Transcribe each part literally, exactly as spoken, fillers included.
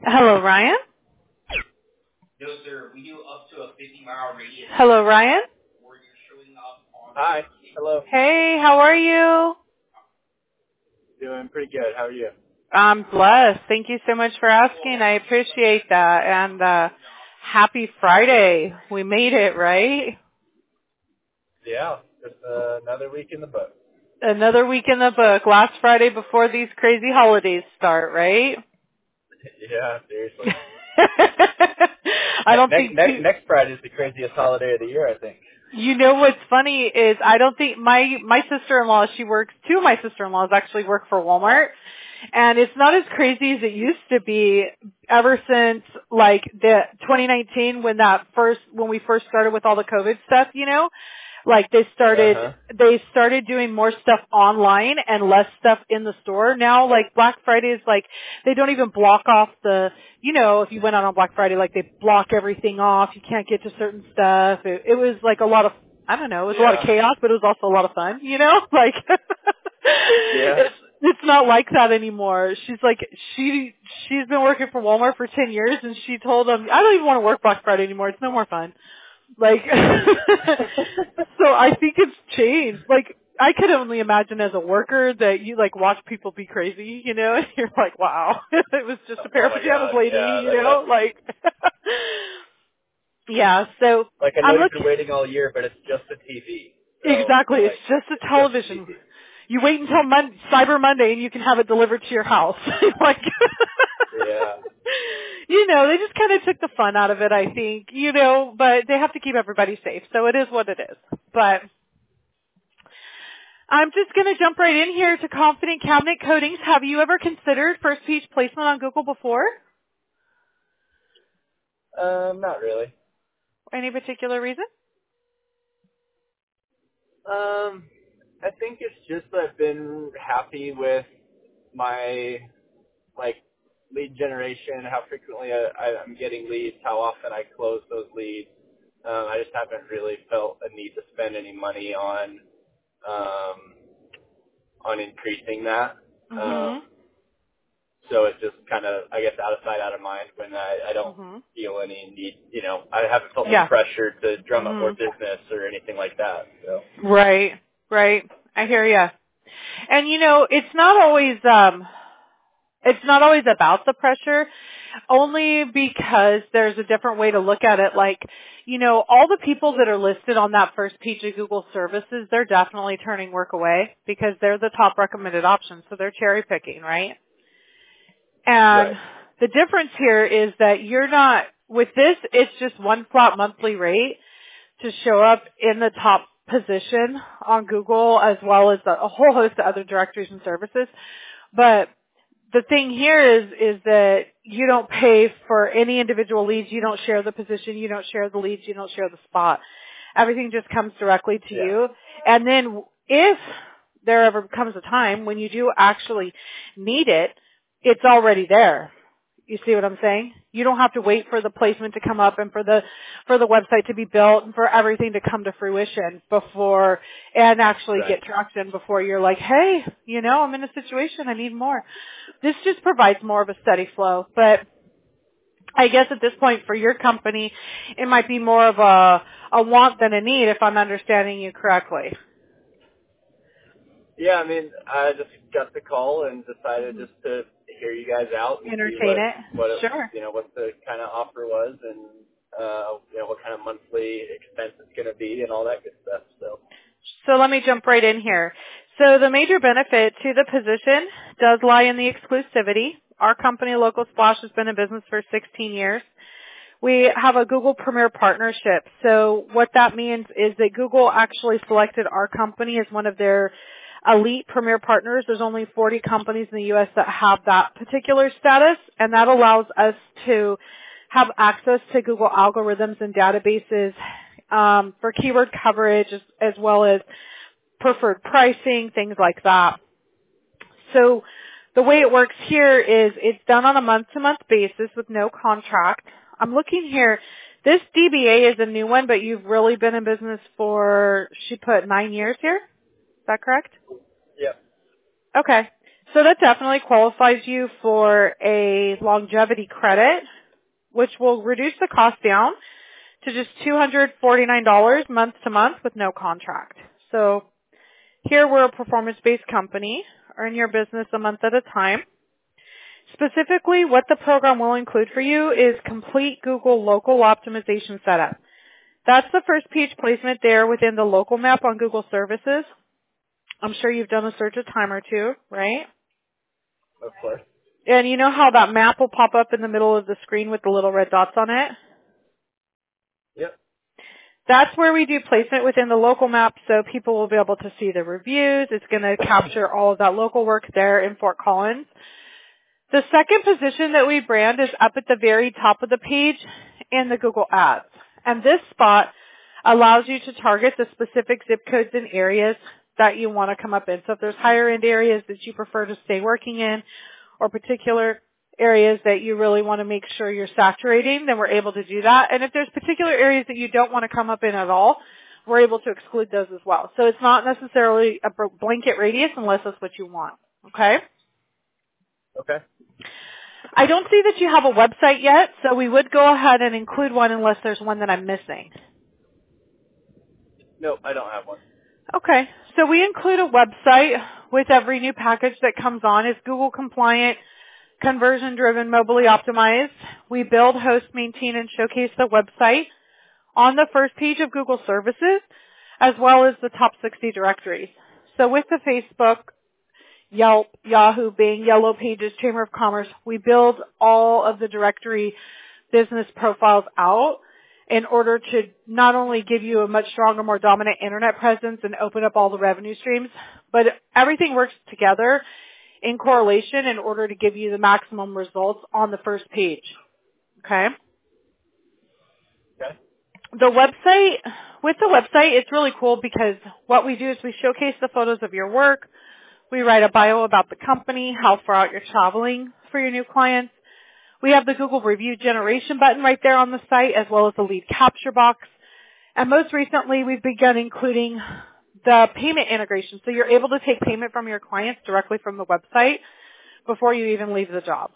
Hello, Ryan? No, sir. We do up to a fifty mile radius. Hello, Ryan? Where you're showing up on Hi. Hello. Hey, how are you? Doing pretty good. How are you? I'm blessed. Thank you so much for asking. I appreciate that. And uh happy Friday. We made it, right? Yeah. Just uh, another week in the book. Another week in the book. Last Friday before these crazy holidays start, right? Yeah, seriously. I don't next, think next, pe- next Friday is the craziest holiday of the year, I think. You know what's funny is I don't think my my sister-in-law, she works, two of my sister-in-laws actually work for Walmart, and it's not as crazy as it used to be ever since like the twenty nineteen when that first when we first started with all the COVID stuff, you know? Like they started Uh-huh. they started doing more stuff online and less stuff in the store. Now like Black Friday is like they don't even block off the, you know, if you went out on Black Friday, like they block everything off. You can't get to certain stuff. It, it was like a lot of, I don't know, it was a lot of Yeah. chaos, but it was also a lot of fun, you know? Like, Yeah. it's, it's not like that anymore. She's like, she, she's been working for Walmart for ten years and she told them, I don't even want to work Black Friday anymore. It's no more fun. Like, so I think it's changed. Like, I could only imagine as a worker that you like watch people be crazy, you know, and you're like, wow, it was just a pair Oh of my pajamas God. lady, Yeah. you Like, know, that's, like, yeah, so like I know I'm you've looking, been waiting all year, but it's just a T V. So, exactly, it's like, just it's a just a television. T V. You wait until Mon- Cyber Monday and you can have it delivered to your house. Like, Yeah. you know, they just kind of took the fun out of it, I think, you know, but they have to keep everybody safe, so it is what it is. But I'm just going to jump right in here to Confident Cabinet Coatings. Have you ever considered first page placement on Google before? Um, not really. Any particular reason? Um, I think it's just that I've been happy with my, like, lead generation, how frequently I, I, I'm getting leads, how often I close those leads. Um, I just haven't really felt a need to spend any money on um, on increasing that. Um, Mm-hmm. so it's just kind of, I guess, out of sight, out of mind when I, I don't Mm-hmm. feel any need, you know, I haven't felt any Yeah. pressure to drum up more Mm-hmm. business or anything like that. So, Right. Right. I hear ya. And you know, it's not always, um, it's not always about the pressure, only because there's a different way to look at it. Like, you know, all the people that are listed on that first page of Google services, they're definitely turning work away because they're the top recommended option. So they're cherry picking, right? And right. the difference here is that you're not, with this, it's just one flat monthly rate to show up in the top position on Google as well as a whole host of other directories and services. But the thing here is, is that you don't pay for any individual leads. You don't share the position. You don't share the leads. You don't share the spot. Everything just comes directly to Yeah. you. And then if there ever comes a time when you do actually need it, it's already there. You see what I'm saying? You don't have to wait for the placement to come up and for the for the website to be built and for everything to come to fruition before and actually Right. get traction before you're like, hey, you know, I'm in a situation, I need more. This just provides more of a steady flow. But I guess at this point for your company, it might be more of a a want than a need if I'm understanding you correctly. Yeah, I mean, I just got the call and decided just to hear you guys out and see Entertain what it. what it, Sure. you know what the kind of offer was and uh, you know what kind of monthly expense it's going to be and all that good stuff. So So let me jump right in here. So the major benefit to the position does lie in the exclusivity. Our company, Local Splash, has been in business for sixteen years. We have a Google Premier Partnership. So what that means is that Google actually selected our company as one of their elite Premier Partners. There's only forty companies in the U S that have that particular status, and that allows us to have access to Google algorithms and databases um, for keyword coverage as, as well as preferred pricing, things like that. So the way it works here is it's done on a month-to-month basis with no contract. I'm looking here. This D B A is a new one, but you've really been in business for, she put nine years here. Is that correct? yeah, Okay. So that definitely qualifies you for a longevity credit, which will reduce the cost down to just two hundred forty-nine dollars month to month with no contract. So here we're a performance-based company. Earn your business a month at a time. Specifically, what the program will include for you is complete Google local optimization setup. That's the first page placement there within the local map on Google Services. I'm sure you've done a search a time or two, right? Of course. And you know how that map will pop up in the middle of the screen with the little red dots on it? Yep. That's where we do placement within the local map so people will be able to see the reviews. It's going to capture all of that local work there in Fort Collins. The second position that we brand is up at the very top of the page in the Google Ads. And this spot allows you to target the specific zip codes and areas that you want to come up in. So if there's higher end areas that you prefer to stay working in or particular areas that you really want to make sure you're saturating, then we're able to do that. And if there's particular areas that you don't want to come up in at all, we're able to exclude those as well. So it's not necessarily a blanket radius unless that's what you want. Okay? Okay. I don't see that you have a website yet, so we would go ahead and include one unless there's one that I'm missing. No, I don't have one. Okay. So we include a website with every new package that comes on. It's Google compliant, conversion driven, mobilely optimized. We build, host, maintain, and showcase the website on the first page of Google Services as well as the top sixty directories. So with the Facebook, Yelp, Yahoo, Bing, Yellow Pages, Chamber of Commerce, we build all of the directory business profiles out in order to not only give you a much stronger, more dominant internet presence and open up all the revenue streams, but everything works together in correlation in order to give you the maximum results on the first page. Okay? Okay. The website, with the website, it's really cool because what we do is we showcase the photos of your work. We write a bio about the company, how far out you're traveling for your new clients. We have the Google review generation button right there on the site as well as the lead capture box. And most recently, we've begun including the payment integration. So you're able to take payment from your clients directly from the website before you even leave the job.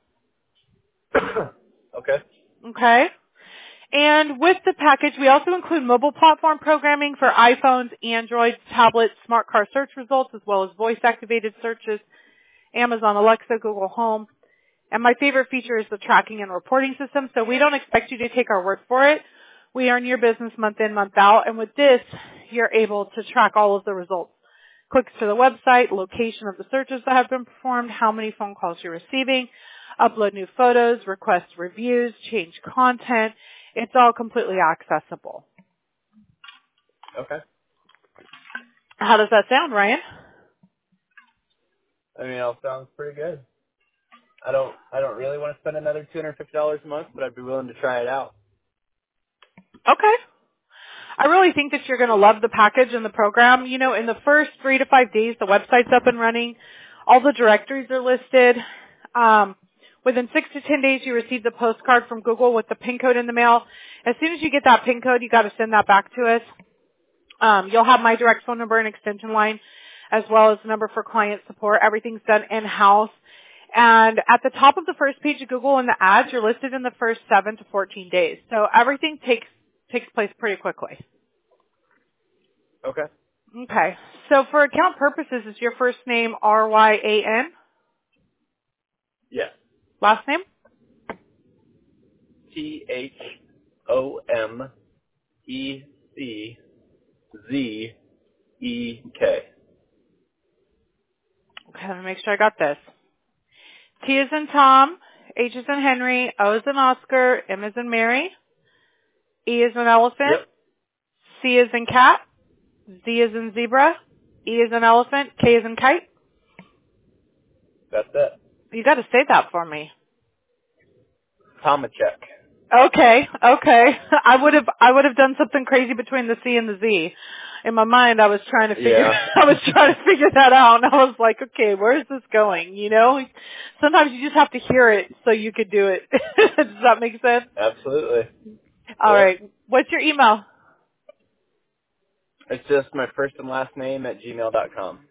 Okay. Okay. And with the package, we also include mobile platform programming for iPhones, Androids, tablets, smart car search results, as well as voice-activated searches, Amazon Alexa, Google Home. And my favorite feature is the tracking and reporting system. So we don't expect you to take our word for it. We earn your business month in, month out. And with this, you're able to track all of the results. Clicks to the website, location of the searches that have been performed, how many phone calls you're receiving, upload new photos, request reviews, change content. It's all completely accessible. Okay. How does that sound, Ryan? I mean, it all sounds pretty good. I don't, I don't really want to spend another two hundred fifty dollars a month, but I'd be willing to try it out. Okay. I really think that you're going to love the package and the program. You know, in the first three to five days, the website's up and running. All the directories are listed. Um, within six to ten days, you receive the postcard from Google with the PIN code in the mail. As soon as you get that PIN code, you got to send that back to us. Um, you'll have my direct phone number and extension line, as well as the number for client support. Everything's done in-house. And at the top of the first page of Google in the ads, you're listed in the first seven to fourteen days. So everything takes takes place pretty quickly. Okay. Okay. So for account purposes, is your first name R Y A N? Yes. Last name? T H O M E C Z E K. Okay, let me make sure I got this. T is in Tom, H is in Henry, O is in Oscar, M is in Mary, E is in elephant, Yep. C is in cat, Z is in zebra, E is in elephant, K is in kite. That's it. You got to say that for me. Tomachek. Okay, okay. I would have I would have done something crazy between the C and the Z. In my mind, I was trying to figure Yeah. I was trying to figure that out, and I was like, okay, where is this going? You know, sometimes you just have to hear it so you could do it. Does that make sense? Absolutely. All Yeah. right. What's your email? It's just my first and last name at gmail dot com.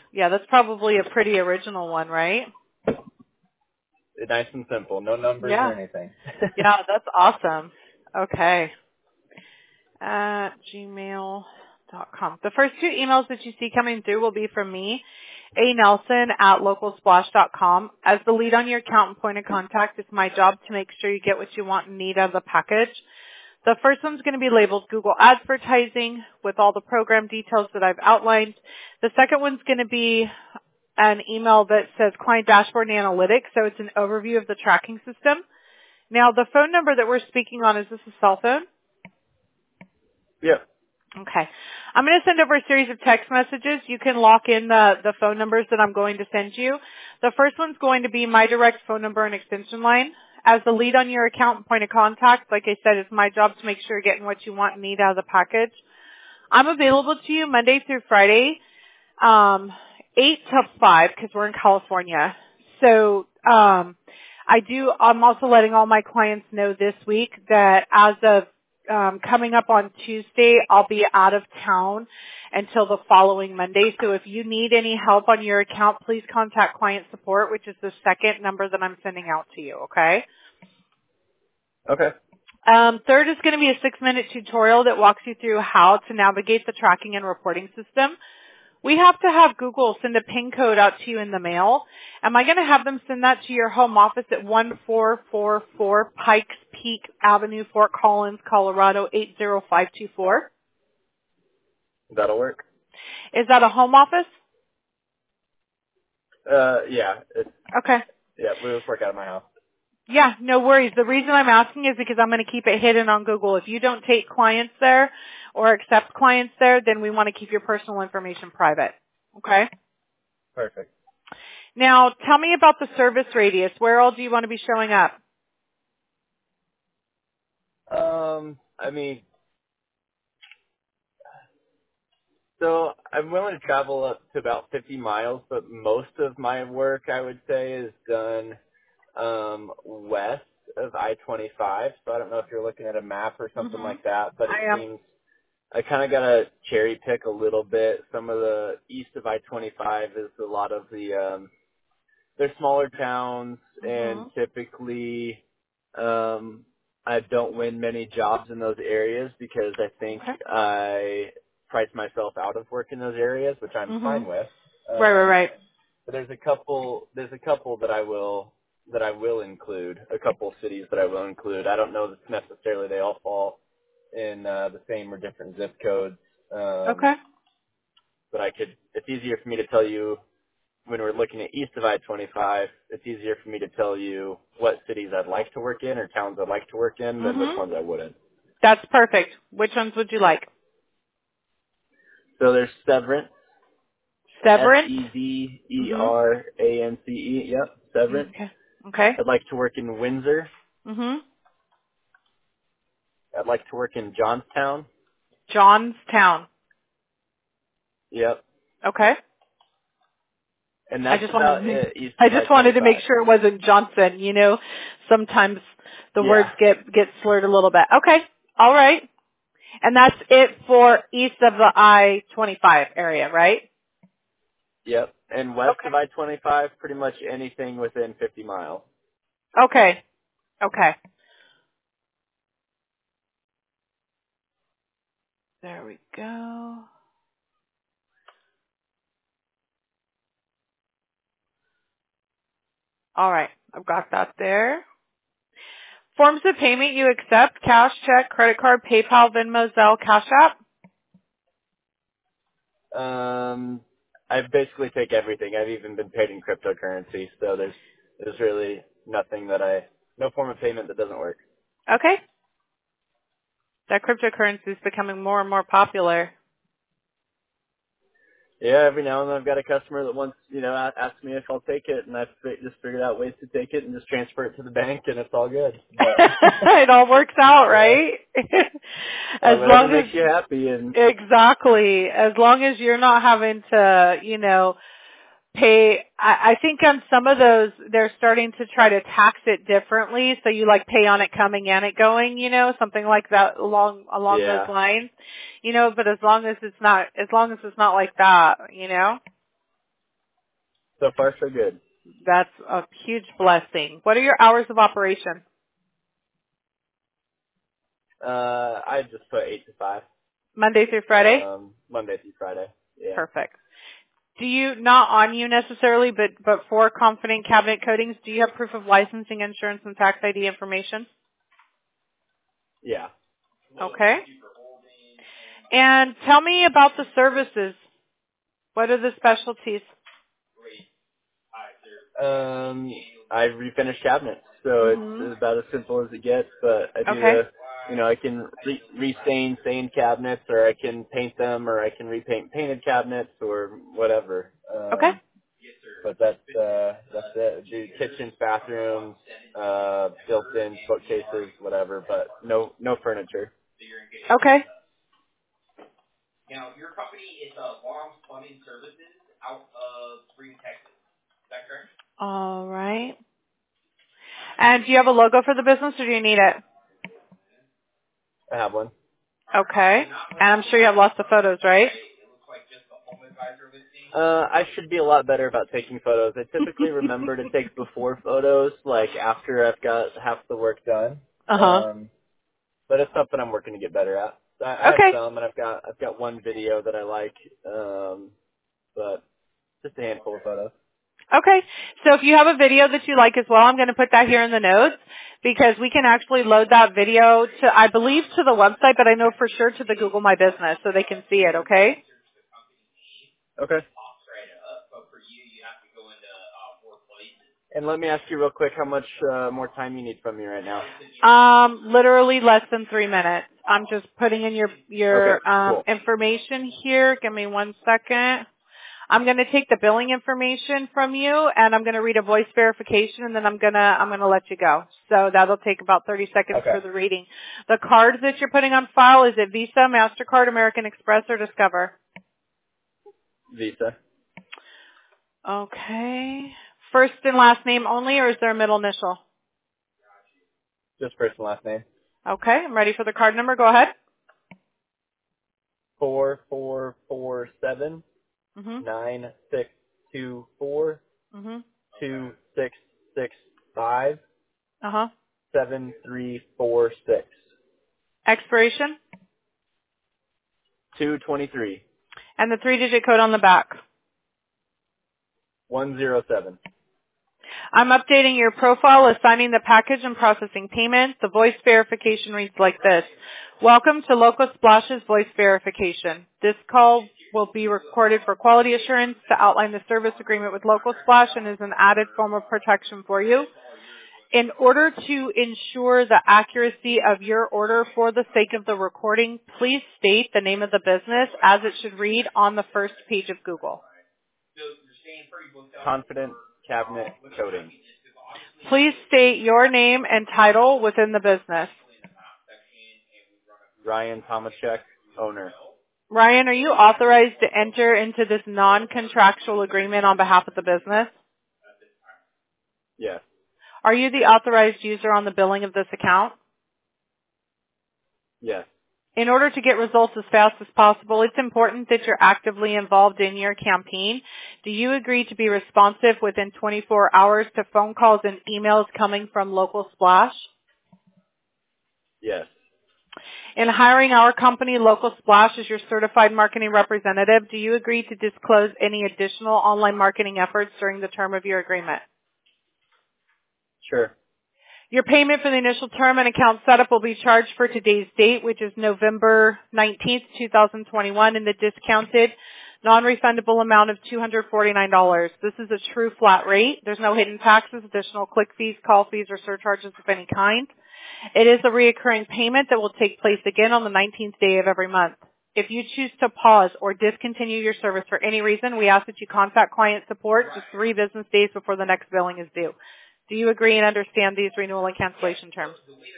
Yeah, that's probably a pretty original one, right? Nice and simple. No numbers Yeah. or anything. Yeah, that's awesome. Okay. At gmail dot com. The first two emails that you see coming through will be from me, A. Nelson at local splash dot com. As the lead on your account and point of contact, it's my job to make sure you get what you want and need out of the package. The first one's going to be labeled Google Advertising with all the program details that I've outlined. The second one's going to be an email that says Client Dashboard and Analytics, so it's an overview of the tracking system. Now, the phone number that we're speaking on, is this a cell phone? Yep. Okay. I'm going to send over a series of text messages. You can lock in the, the phone numbers that I'm going to send you. The first one's going to be my direct phone number and extension line. As the lead on your account and point of contact, like I said, it's my job to make sure you're getting what you want and need out of the package. I'm available to you Monday through Friday, um, eight to five, because we're in California. So um, I do. I'm also letting all my clients know this week that as of Um, coming up on Tuesday, I'll be out of town until the following Monday. So if you need any help on your account, please contact client support, which is the second number that I'm sending out to you, okay? Okay. Um, third is going to be a six-minute tutorial that walks you through how to navigate the tracking and reporting system. We have to have Google send a PIN code out to you in the mail. Am I going to have them send that to your home office at one four four four Pikes Peak Avenue, Fort Collins, Colorado, eight zero five two four? That'll work. Is that a home office? Uh, yeah. It's, Okay. yeah, we just work out of my house. Yeah, no worries. The reason I'm asking is because I'm going to keep it hidden on Google. If you don't take clients there or accept clients there, then we want to keep your personal information private. Okay? Perfect. Now, tell me about the service radius. Where all do you want to be showing up? Um, I mean, so I'm willing to travel up to about fifty miles, but most of my work, I would say, is done um, west of I twenty-five. So I don't know if you're looking at a map or something Mm-hmm. like that, but it I am. seems I kind of got to cherry pick a little bit. Some of the east of I twenty-five is a lot of the, um, they're smaller towns, and Mm-hmm. typically um, I don't win many jobs in those areas because I think Okay. I price myself out of work in those areas, which I'm Mm-hmm. fine with. Right, right, Um, right. but there's a couple, there's a couple that I will, that I will include, a couple cities that I will include. I don't know that necessarily they all fall in uh, the same or different zip codes. Um, Okay. but I could, it's easier for me to tell you when we're looking at east of I twenty-five, it's easier for me to tell you what cities I'd like to work in or towns I'd like to work in than which Mm-hmm. ones I wouldn't. That's perfect. Which ones would you like? So there's Severance, S Severance? E V E Mm-hmm. R A N C E, yep, Severance. Okay. Okay. I'd like to work in Windsor. Mm-hmm. I'd like to work in Johnstown. Johnstown. Yep. Okay. And I that's just wanted to about make, it east I of just wanted to make I twenty-five. sure it wasn't Johnson. You know, sometimes the words Yeah. get get slurred a little bit. Okay. All right. And that's it for east of the I twenty-five area, right? Yep. And west of Okay. I twenty-five, pretty much anything within fifty miles. Okay. Okay. There we go. All right. I've got that there. Forms of payment you accept: cash, check, credit card, PayPal, Venmo, Zelle, Cash App. Um, I basically take everything. I've even been paid in cryptocurrency, so there's there's really nothing that I, no form of payment that doesn't work. Okay. That cryptocurrency is becoming more and more popular. Yeah, every now and then I've got a customer that wants, you know, a- asks me if I'll take it, and I've fi- just figured out ways to take it and just transfer it to the bank, and it's all good. But It all works out, yeah, right? uh, As whatever long as, makes you happy, and exactly, as long as you're not having to, you know, pay, I, I think on some of those, they're starting to try to tax it differently, so you like pay on it coming and it going, you know, something like that along, along those yeah, lines, you know, but as long as it's not, as long as it's not like that, you know? So far, so good. That's a huge blessing. What are your hours of operation? Uh, I just put eight to five. Monday through Friday? Um, Monday through Friday. Yeah. Perfect. Do you, not on you necessarily, but, but for Confident Cabinet Coatings, do you have proof of licensing, insurance, and tax I D information? Yeah. Okay. And tell me about the services. What are the specialties? Um, I refinish cabinets, so hmm it's about as simple as it gets. But I do Okay. the, you know, I can re- restain stained cabinets, or I can paint them, or I can repaint painted cabinets, or whatever. Okay. Um, but that's uh, that's it. I do kitchens, bathrooms, uh, built-in bookcases, whatever. But no no furniture. Okay. Now, your company is uh, Long's Plumbing Services out of Spring, Texas. Is that correct? All right. And do you have a logo for the business, or do you need it? I have one. Okay. And I'm sure you have lots of photos, right? It looks like just the home advisor listing. Uh, I should be a lot better about taking photos. I typically remember to take before photos, like after I've got half the work done. Uh-huh. Um, but it's something I'm working to get better at. I, I have Okay. some, and I've got I've got one video that I like, um, but just a handful of photos. Okay. So if you have a video that you like as well, I'm going to put that here in the notes because we can actually load that video to, I believe, to the website, but I know for sure to the Google My Business so they can see it, okay? Okay. Pops right up, but for you, you have to go into uh, more places. And let me ask you real quick how much uh, more time you need from me right now. Um, literally less than three minutes. I'm just putting in your, Okay, your, um, cool. information here. Give me one second. I'm going to take the billing information from you and I'm going to read a voice verification and then I'm going to, I'm going to let you go. So that'll take about thirty seconds Okay. for the reading. The card that you're putting on file, is it Visa, MasterCard, American Express, or Discover? Visa. Okay. First and last name only, or is there a middle initial? Just first and last name. Okay, I'm ready for the card number. Go ahead. Four four four seven Mhm. nine six two four Mhm. two six six five Uh-huh. seven three four six Expiration two twenty three and the three-digit code on the back. one zero seven. I'm updating your profile, assigning the package and processing payment. The voice verification reads like this. Welcome to Local Splash's voice verification. This call will be recorded for quality assurance to outline the service agreement with Local Splash and is an added form of protection for you. In order to ensure the accuracy of your order for the sake of the recording, please state the name of the business as it should read on the first page of Google. Confident Cabinet Coating. Please state your name and title within the business. Ryan Tomachek, owner. Ryan, are you authorized to enter into this non-contractual agreement on behalf of the business? Yes. Are you the authorized user on the billing of this account? Yes. In order to get results as fast as possible, it's important that you're actively involved in your campaign. Do you agree to be responsive within twenty-four hours to phone calls and emails coming from Local Splash? Yes. In hiring our company, Local Splash, as your certified marketing representative, do you agree to disclose any additional online marketing efforts during the term of your agreement? Sure. Your payment for the initial term and account setup will be charged for today's date, which is November nineteenth, twenty twenty-one, in the discounted, non-refundable amount of two hundred forty-nine dollars. This is a true flat rate. There's no hidden taxes, additional click fees, call fees, or surcharges of any kind. It is a reoccurring payment that will take place again on the nineteenth day of every month. If you choose to pause or discontinue your service for any reason, we ask that you contact client support just three business days before the next billing is due. Do you agree and understand these renewal and cancellation terms?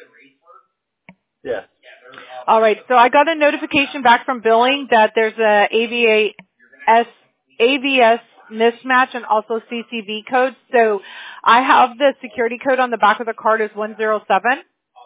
Yes. All right. So I got a notification back from billing that there's a A V S, A V S mismatch and also C C V code. So I have the security code on the back of the card is one zero seven.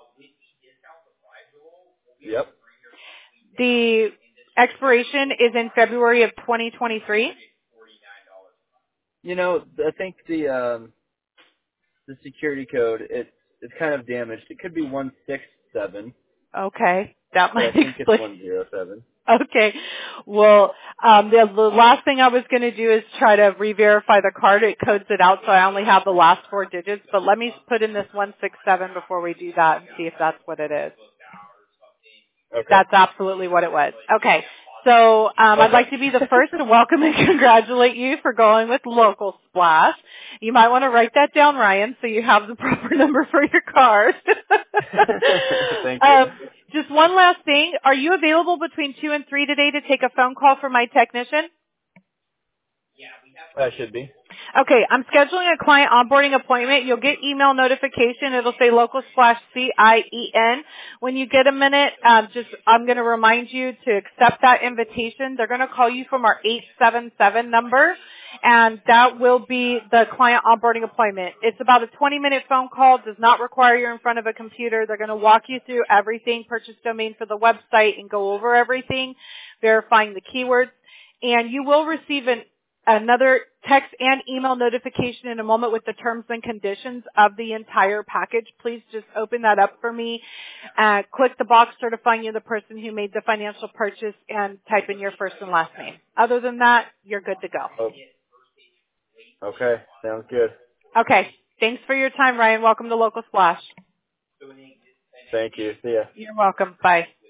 Yep. The expiration is in February of twenty twenty-three. You know, I think the um, the security code it it's kind of damaged. It could be one six seven, Okay, that but I might think it's explain. one zero seven. Okay. Well, um, the, the last thing I was going to do is try to re-verify the card. It codes it out, so I only have the last four digits. But let me put in this one six seven before we do that and see if that's what it is. Okay. That's absolutely what it was. Okay. So um, I'd Okay. like to be the first to welcome and congratulate you for going with Local Splash. You might want to write that down, Ryan, so you have the proper number for your card. Thank you. um, just one last thing. Are you available between two and three today to take a phone call from my technician? I should be. Okay, I'm scheduling a client onboarding appointment. You'll get email notification. It'll say Local Splash C I E N. When you get a minute, um, just I'm going to remind you to accept that invitation. They're going to call you from our eight seven seven number, and that will be the client onboarding appointment. It's about a twenty minute phone call. Does not require you in front of a computer. They're going to walk you through everything, purchase domain for the website, and go over everything, verifying the keywords. And you will receive an another text and email notification in a moment with the terms and conditions of the entire package. Please just open that up for me. Uh, click the box certifying you're the person who made the financial purchase and type in your first and last name. Other than that, you're good to go. Oh. Okay. Sounds good. Okay. Thanks for your time, Ryan. Welcome to Local Splash. Thank you. See ya. You're welcome. Bye.